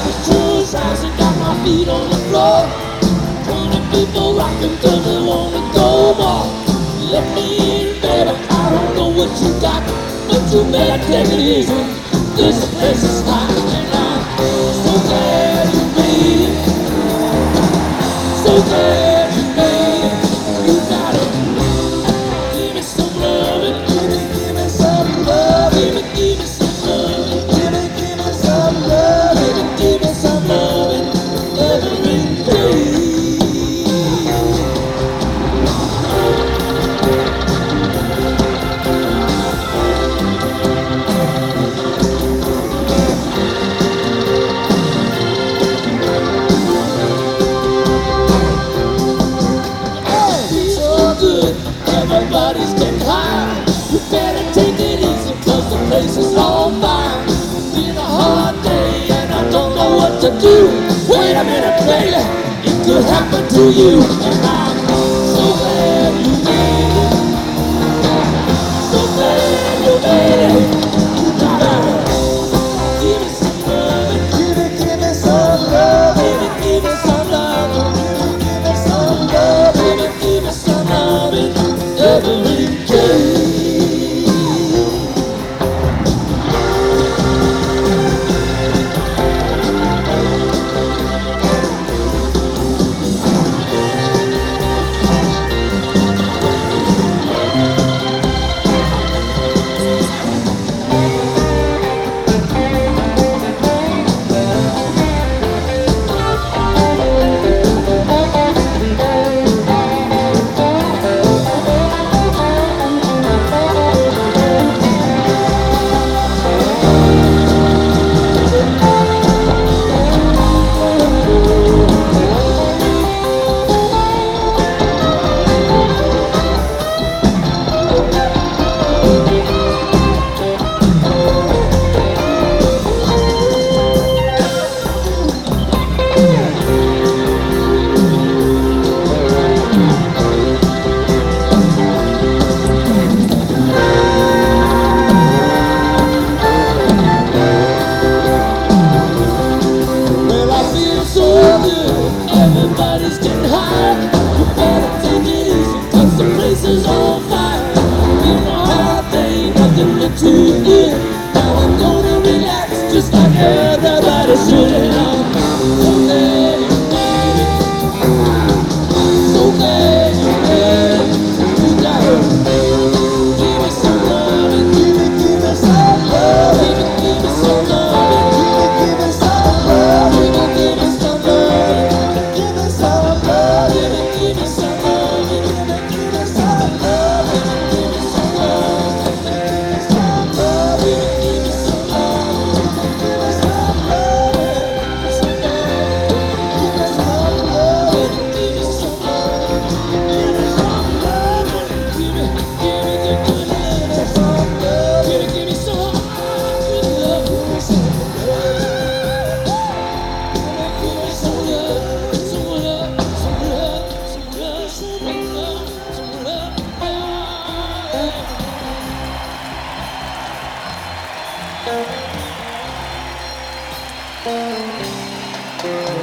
Church house and got my feet on the floor. 20 people rocking till they wanna go more. Let me in, baby, I don't know what you got, but you better take it easy. This place is hot and I'm so glad you made it. So glad you made it. You gotta give me some loving. Give me some love. Give me some loving. Give me some love. Give me some loving every day. Everybody's getting high. You better take it easy, cause the place is on fire. Been a hard day and I don't know what to do. Wait a minute, baby, it could happen to you. And I'm so glad you made it. So glad you made it. You gotta give me some love. Give me some love. Give me some love. Give me some love. Give me some love. Every day. Everybody's getting high. You better take it easy, cause the place is on fire. You know how there ain't nothing but to do. Now I'm gonna relax just like everybody should. And I'm so glad you made it. So glad you made it. You gotta give me some love and give me some love. Give me some love and give me some love. Give me some love. Give me some love. Give me some love. Give me some love. Give me some love. Give me some love. Give me some love. Give me some love. Give me some love. Give me some love. Give me some love. Give me the good love. Some love. Give me some good love. Give me some love.